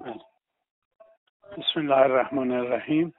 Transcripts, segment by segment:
بسم الله الرحمن الرحیم.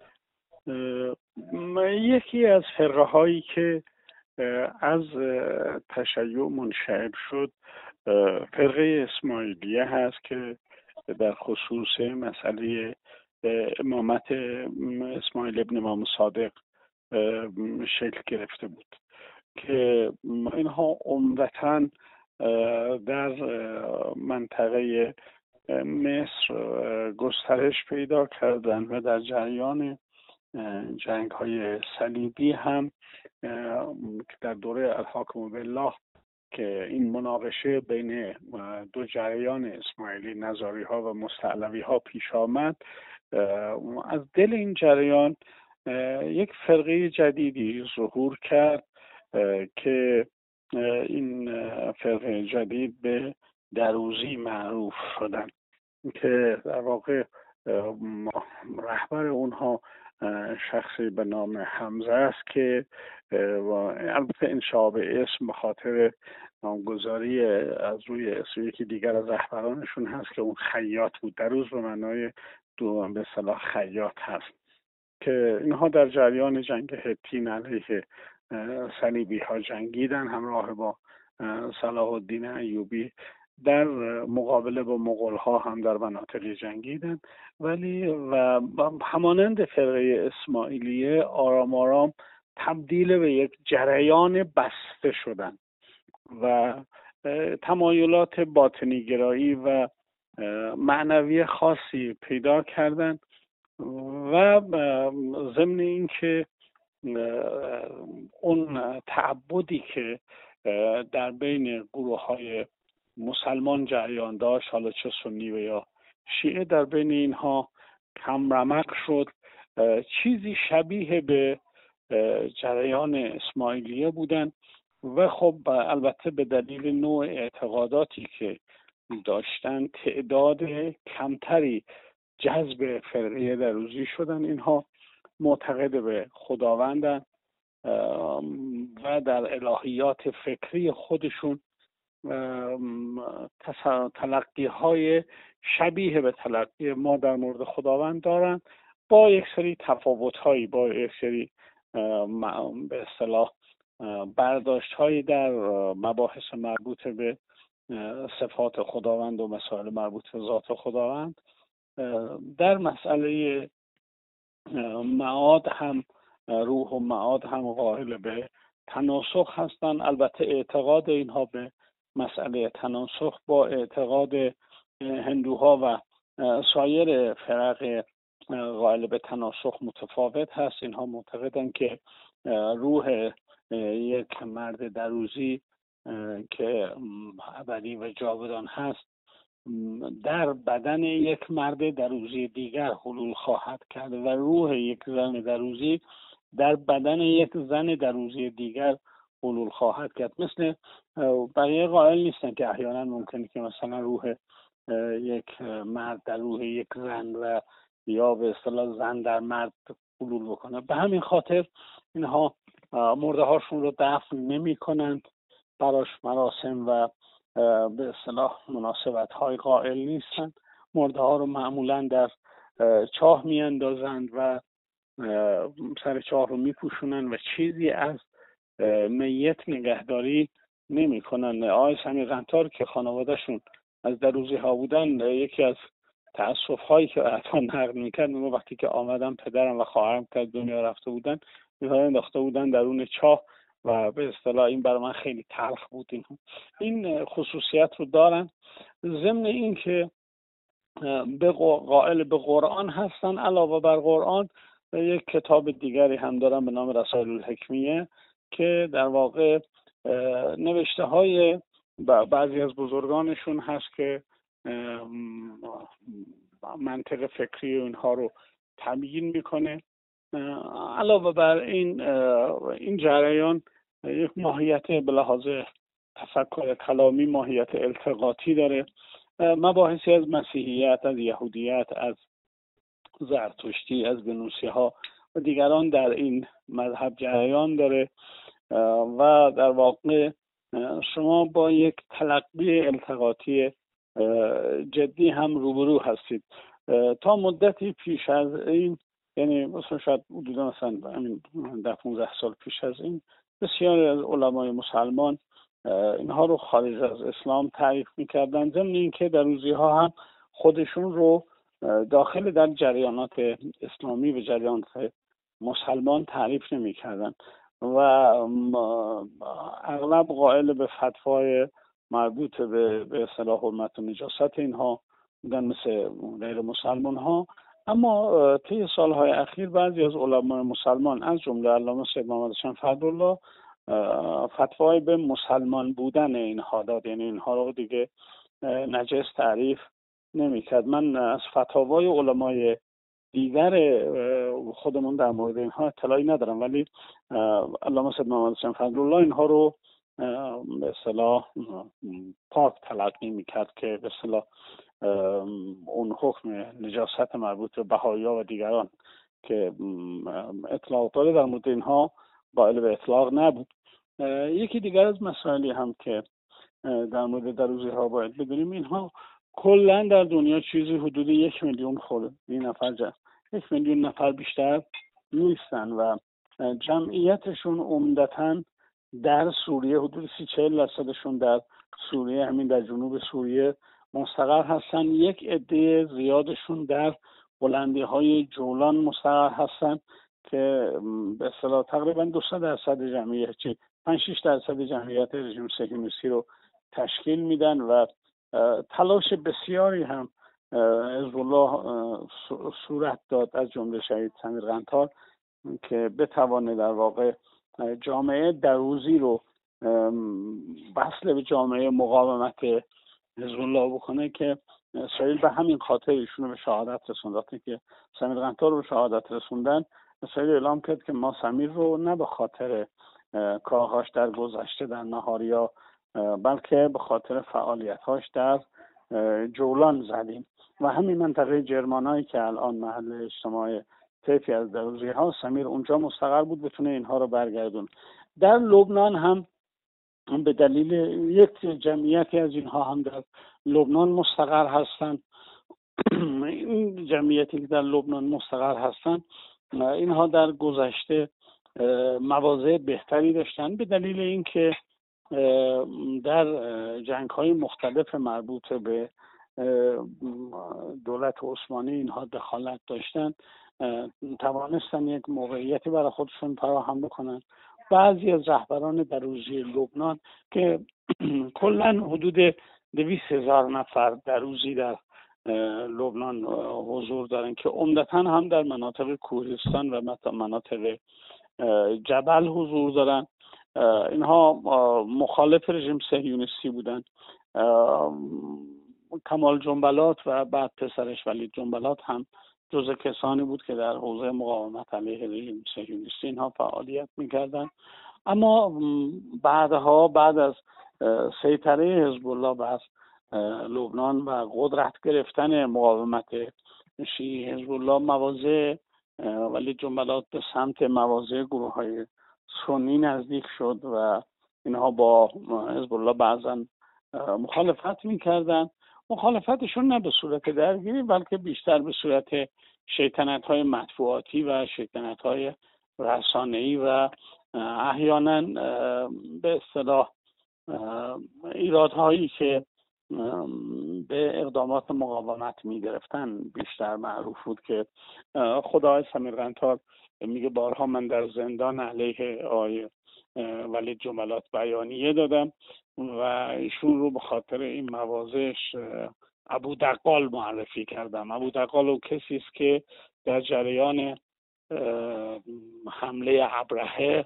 یکی از فرقه هایی که از تشیع منشعب شد فرقه اسماعیلیه هست که در خصوص مسئله امامت اسماعیل ابن امام صادق شکل گرفته بود که اینها عمدتاً در منطقه مصر گسترش پیدا کردن و در جریان جنگ های صلیبی هم که در دوره الحاکم بالله که این مناقشه بین دو جریان اسماعیلی نزاری ها و مستعلوی ها پیش آمد، از دل این جریان یک فرقه جدیدی ظهور کرد که این فرقه جدید به دروزی معروف شدن که در واقع رهبر اونها شخصی به نام حمزه است که البته انشاء به اسم به خاطر نامگذاری از روی اسم یکی دیگر از رهبرانشون هست که اون خیاط بود. دروز به معنای به اصطلاح خیاط هست که اینها در جریان جنگ هتین علیه صلیبی ها جنگیدن همراه با صلاح الدین ایوبی در مقابله با مغول ها هم در مناطقی جنگیدن، ولی و همانند فرقه اسماعیلیه آرام آرام تبدیل به یک جریان بسته شدن و تمایلات باطنی گرایی و معنوی خاصی پیدا کردن و ضمن این که اون تعبدی که در بین گروه های مسلمان جریان داشت، حالا چه سنی و یا شیعه، در بین اینها کم رمق شد. چیزی شبیه به جریان اسماعیلیه بودن و خب البته به دلیل نوع اعتقاداتی که داشتن تعداد کمتری جذب فرقه دروزی شدن. اینها معتقد به خداوندن و در الهیات فکری خودشون تلقی های شبیه به تلقی ما در مورد خداوند دارن، با یک سری تفاوت هایی، با یک سری به اصطلاح برداشت هایی در مباحث مربوط به صفات خداوند و مسائل مربوط به ذات خداوند. در مسئله معاد هم روح و معاد هم قائل به تناسخ هستند. البته اعتقاد اینها به مسئله تناسخ با اعتقاد هندوها و سایر فرق قائل به تناسخ متفاوت هست. اینها معتقدند که روح یک مرد دروزی که ابدی و جاودان هست در بدن یک مرد دروزی دیگر حلول خواهد کرد و روح یک زن دروزی در بدن یک زن دروزی دیگر حلول خواهد کرد. مثل بقیه قائل نیستن که احیانا ممکنه که مثلا روح یک مرد در روح یک زن و یا به اصطلاح زن در مرد حلول بکنه. به همین خاطر اینها مرده هاشون رو دفن نمی کنند، براش مراسم و به اصطلاح مناسبت های قائل نیستند. مرده ها رو معمولا در چاه می اندازند و سر چاه رو می پوشونند و چیزی از میت نگهداری نمی کنند. آقای سمی قنطار که خانوادهشون از دروزی ها بودن، یکی از تأسف هایی که حتی نقل می کرد وقتی که آمدن پدرم و خواهرم که از دنیا رفته بودن می‌ها انداخته بودن درون چاه و به اصطلاح این برای من خیلی تلخ بود. این خصوصیت رو دارن. ضمن این که قائل به قرآن هستن، علاوه بر قرآن یک کتاب دیگری هم دارن به نام رسائل الحکمیه که در واقع نوشته های بعضی از بزرگانشون هست که منطق فکری اینها رو تبیین میکنه. علاوه بر این جریان یک ماهیت به لحاظ تفکر کلامی ماهیت التقاطی داره. مباحثی از مسیحیت، از یهودیت، از زرتشتی، از گنوسی ها و دیگران در این مذهب جریان داره و در واقع شما با یک تلقی التقاطی جدی هم روبرو هستید. تا مدتی پیش از این، یعنی مثلا شاید حدودا مثلا همین 10-15 سال پیش از این، بسیاری از علمای مسلمان اینها رو خارج از اسلام تعریف میکردن، ضمن اینکه در روزیها هم خودشون رو داخل در جریانات اسلامی و جریانات مسلمان تعریف نمیکردن و اغلب قائل به فتوای مربوط به اصطلاح حرمت و نجاست اینها بودن مثل غیر مسلمان ها. اما طی سالهای اخیر بعضی از علمای مسلمان از جمله علامه سید محمد حسین فضلالله فتوای به مسلمان بودن اینها داد، یعنی اینها رو دیگه نجس تعریف نمی‌کرد. من از فتاوای علمای دیگر خودمون در مورد اینها اطلاعی ندارم، ولی علامه سید محمد حسین فضلالله اینها رو به اصطلاح پاک تلقی می‌کرد که به اصطلاح اون حکم نجاست مربوط به بهائی‌ها و دیگران که اطلاق داره در مورد اینها قائل به اطلاق نبود. یکی دیگر از مسائلی هم که در مورد دروزی‌ها باید بدونیم، اینها کلا در دنیا چیزی حدود 1 میلیون نفر 1 میلیون نفر بیشتر نیستن و جمعیتشون عمدتاً در سوریه، حدود 30-40% در سوریه، همین در جنوب سوریه مستقر هستن. یک عده زیادشون در بلندی‌های جولان مستقر هستن که به اصطلاح تقریباً 200% جمعیت، 5-6% جمعیت رژیم صهیونیستی رو تشکیل میدن و تلاش بسیاری هم حزب الله صورت داد، از جمله شهید سمیر قنطار، که بتوانه در واقع جامعه دروزی رو وصل به جامعه مقاومت حزب الله بکنه که اسرائیل به همین خاطر ایشون رو به شهادت رسوند. که سمیر قنطار رو به شهادت رسوندن، اسرائیل اعلام کرد که ما سمیر رو نه به خاطر کارهاش در گذشته در نهاریا، بلکه به خاطر فعالیت‌هاش در جولان زدیم و همین منطقه جرمانایی که الان محل اجتماع طیفی از دروزی ها، سمیر اونجا مستقر بود بتونه اینها رو برگردون. در لبنان هم به دلیل یک جمعیتی از اینها هم در لبنان مستقر هستن. این جمعیتی که در لبنان مستقر هستن، اینها در گذشته مواضع بهتری داشتن به دلیل اینکه در جنگ‌های مختلف مربوط به دولت عثمانی اینها دخالت داشتن، توانستن یک موقعیتی برای خودشون فراهم بکنن. بعضی از رهبران دروزی لبنان که کلاً حدود 200,000 نفر دروزی در لبنان حضور دارن که عمدتاً هم در مناطق کوهستان و مناطق جبل حضور دارن، اینها مخالف رژیم صهیونیستی بودن. کمال جنبلات و بعد پسرش ولید جنبلات هم جزء کسانی بود که در حوزه مقاومت علیه رژیم صهیونیستی اینها فعالیت میکردن. اما بعد از سیطره حزب الله بر لبنان و قدرت گرفتن مقاومت شیعی حزب الله، مواضع ولید جنبلات به سمت مواضع گروه‌های سنی نزدیک شد و اینها با حزب الله بعضا مخالفت میکردن. مخالفتشون نه به صورت درگیری، بلکه بیشتر به صورت شیطنت‌های مطبوعاتی و شیطنت‌های رسانه‌ای و احیانا به اصطلاح ایرادهایی که به اقدامات مقاومت می‌گرفتن بیشتر معروف بود. که خدای سمیر قنطار میگه بارها من در زندان علیه آقای ولید جنبلات بیانیه دادم و ایشون رو به خاطر این مواضعش ابو دقال معرفی کردم. ابو دقال او کسی است که در جریان حمله ابرهه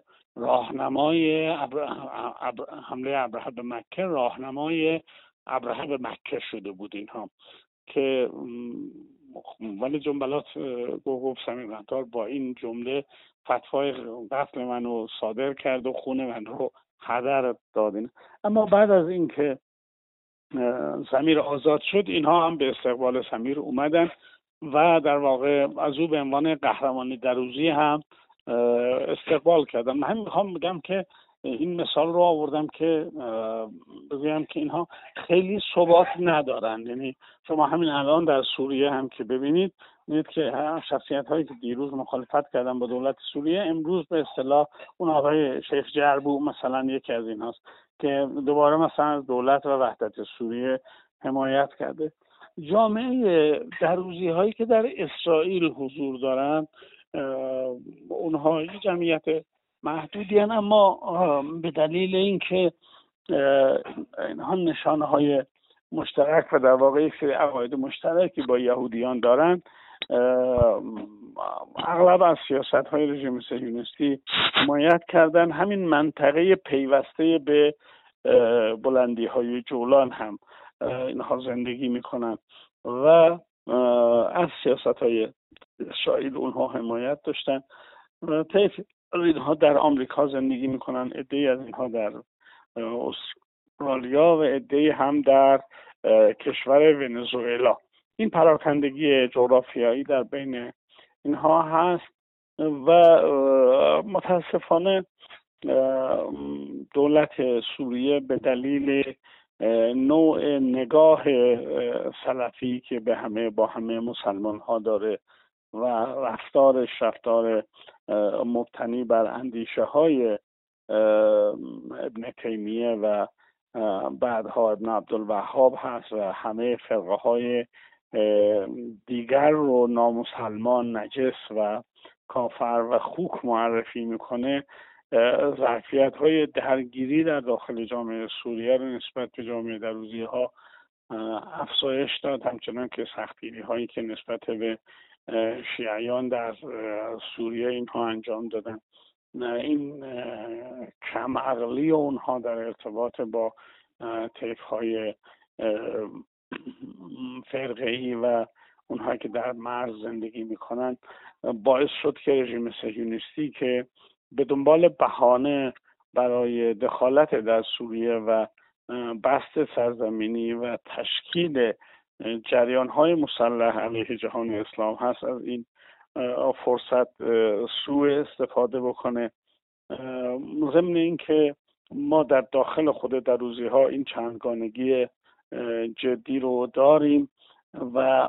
حمله ابرهه به مکه راهنمای ابرهه به مکه شده بود اینها، که ولی جنبلات گفت سمیر قنطار با این جمله فتوای قتل منو صادر کرد و خون من رو هدر دادین. اما بعد از اینکه سمیر آزاد شد، اینها هم به استقبال سمیر اومدن و در واقع از او به عنوان قهرمان دروزی هم استقبال کردن. من هم میخوام بگم که این مثال رو آوردم که بگویم که اینها خیلی ثبات ندارن. یعنی شما همین الان در سوریه هم که ببینید که شخصیت هایی که دیروز مخالفت کردن با دولت سوریه امروز به اصطلاح اون آقای شیخ جربو مثلا یکی از اینهاست که دوباره مثلا از دولت و وحدت سوریه حمایت کرده. جامعه دروزی هایی که در اسرائیل حضور دارن اونها یه جمعیت محدودی هستند، اما به دلیل اینکه اینها نشانه های مشترک و در واقع یک سری عقاید مشترکی با یهودیان دارن، اغلب از سیاست های رژیم صهیونیستی حمایت کردن. همین منطقه پیوسته به بلندی های جولان هم اینها زندگی میکنن و از سیاست های اسرائیل اونها حمایت داشتن. طیف اینها در آمریکا زندگی میکنن، عده‌ای از اینها در استرالیا و عده‌ای هم در کشور ونزوئلا. این پراکندگی جغرافیایی در بین اینها هست و متاسفانه دولت سوریه به دلیل نوع نگاه سلفی که با همه مسلمان ها داره و رفتار مبتنی بر اندیشه های ابن تیمیه و بعدها ابن عبدالوهاب هست و همه فرقه های دیگر رو نامسلمان، نجس و کافر و خوک معرفی میکنه، ظرفیت های درگیری در داخل جامعه سوریه رو نسبت به جامعه دروزی ها افزایش داد، همچنان که سختگیری هایی که نسبت به شیعیان در سوریه اینها انجام دادن. این کم عقلی اونها در ارتباط با طیف های فرقه‌ای و اونها که در مرز زندگی میکنن باعث شد که رژیم صهیونیستی که به دنبال بهانه برای دخالت در سوریه و بسط سرزمینی و تشکیل جریان‌های مسلح علیه جهان اسلام هست، از این فرصت سوء استفاده بکنه. ضمن این که ما در داخل خود دروزی ها این چندگانگی جدی رو داریم و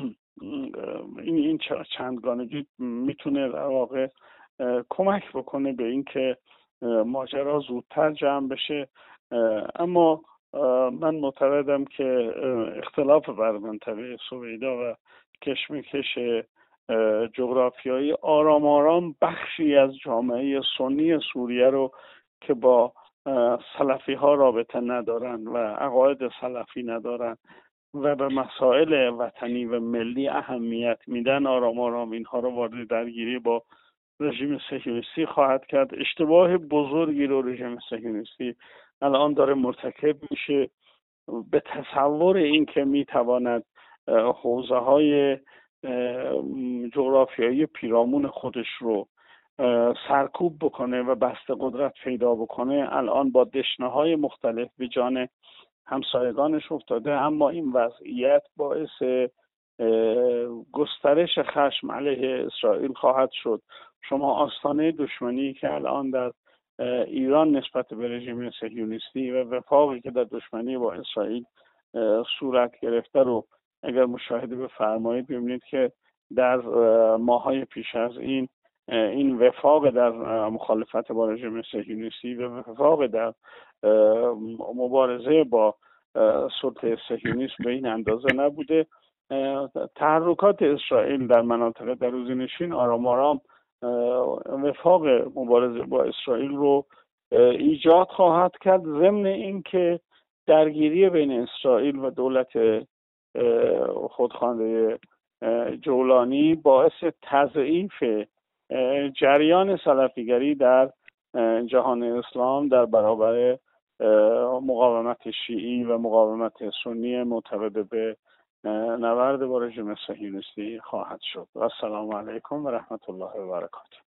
این چندگانگی میتونه در واقع کمک بکنه به این که ماجرا زودتر جمع بشه. اما من معتقدم که اختلاف بر منطقه سویدا و کشمکش جغرافیایی آرام آرام بخشی از جامعه سنی سوریه رو که با سلفی ها رابطه ندارن و عقاید سلفی ندارن و به مسائل وطنی و ملی اهمیت میدن، آرام آرام اینها رو وارد درگیری با رژیم صهیونیستی خواهد کرد. اشتباه بزرگی رو رژیم صهیونیستی الان داره مرتکب میشه به تصور این که میتواند حوزه های جغرافیایی پیرامون خودش رو سرکوب بکنه و بسته قدرت پیدا بکنه. الان با دشنه‌های مختلف به جان همسایگانش افتاده، اما این وضعیت باعث گسترش خشم علیه اسرائیل خواهد شد. شما آستانه دشمنی که الان در ایران نسبت به رژیم صهیونیستی و وفاقی که در دشمنی با اسرائیل صورت گرفته رو اگر مشاهده بفرمایید ببینید که در ماهای پیش از این وفاق در مخالفت با رژیم صهیونیستی و وفاق در مبارزه با سلطه صهیونیسم به این اندازه نبوده. تحرکات اسرائیل در مناطق دروزینشین آرام آرام وفاق مبارزه با اسرائیل رو ایجاد خواهد کرد، ضمن اینکه درگیری بین اسرائیل و دولت خودخوانده جولانی باعث تضعیف جریان سلفیگری در جهان اسلام در برابر مقاومت شیعی و مقاومت سنی معتقد به نبرد با رژیم صهیونیستی خواهد شد. و السلام علیکم و رحمت الله و برکاته.